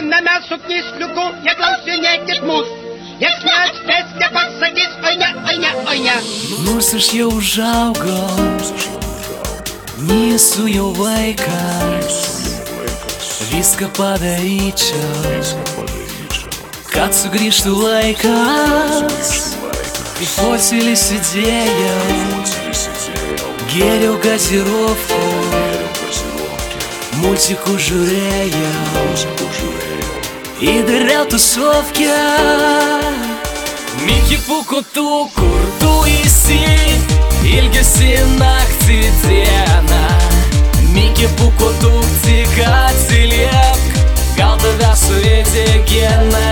na mes suknisliuku, neklausinėkit mus. Jas neatspės, nepasakys, oi ne. Nors aš jau užaugau, nesu jau vaikas, viską padaryčiau, kad sugrįžtų laikas. Kai fosilį sėdėjau, gėriau gazirovku, мультику žiūrėjau и dariau тусовkę. Miki Pūkuotų, kur tu esi, ilgisi naktį dieną. Miki Pūkuotų, tik atsiliepk, gal tave suėdė gena,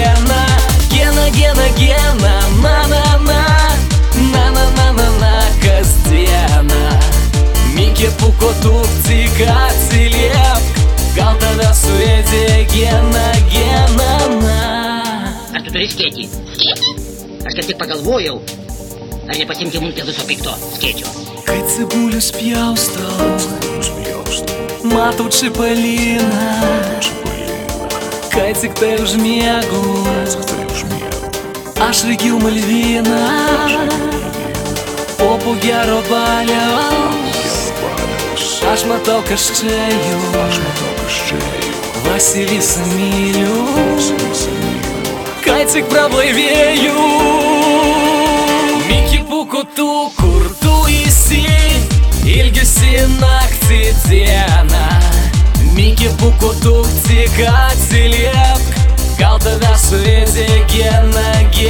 na, kasdieną. Miki Pūkuotų, tik atsiliepk, gal tave suėdė gena, na. Ar tu turi skėtį? Skėtį? Aš kaip tik pagalvojau, ar nepasiimti mums prie viso pikto skėčio. Kai cibulius pjaustau, matau čipaliną, kai tik tai užmiegu, aš regiu Malviną. O po gero baliaus aš matau kažčėjų, Vasilisą myliu, kai tik prablaivėjau. Miki Pūkuotų, kur tu esi, ilgisi naktį dieną. Miki Pūkuotų, tik atsiliepk, gal tave suėdė gena,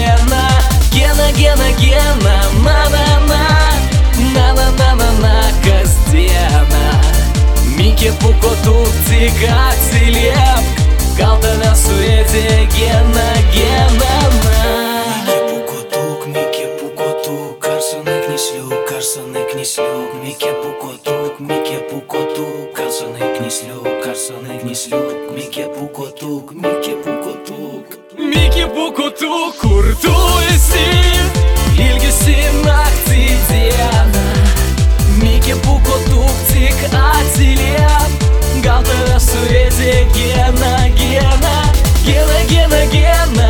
na, kasdieną. Miki Pūkuotų, tik atsiliepk, gal tave suėdė gena, na. Miki Pūkuotų, karsonai knisliuk, Miki Pūkuotų, Miki Pūkuotų, kur tu esi, ilgisi naktį dieną. Miki Pūkuotų, tik atsiliepk, gal tave suėdė gena,